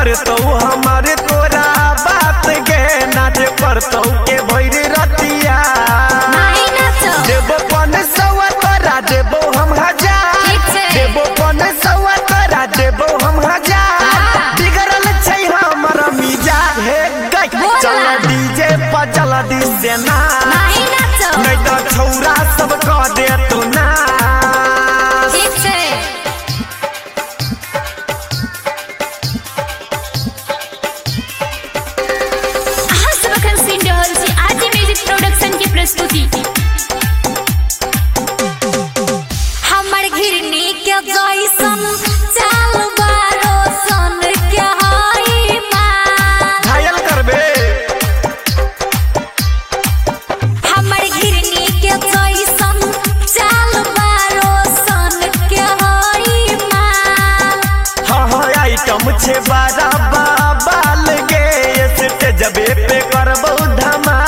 करतो हमारे तोरा बात गे नाच करतो के भैर रतिया देबो पन सवा तोरा देबो हम हजार देबो पन सवा तोरा देबो हम हजार बिगड़ल छै हमर मिजा हे गई चल डीजे पर चल दी सेना नहीं तो छौरा सब कह दे तू ना प्रस्तुति हमर घिरनी के जैसन चाल बारो सन के हाई मां घायल करबे हमर घिरनी के जैसन चाल बारो सन के हाई मां हां आइटम छे बारा बाल गे स्टेज जबे पे करबो धमा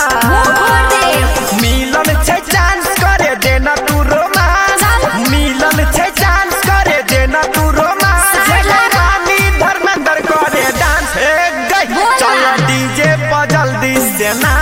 मिलन छै चांस करे देना तू रोमांस मिलन छै चांस करे देना तू रोमांस रानी धर्मेंद्र करे डांस हे गई चल डीजे पर जल्दी से ना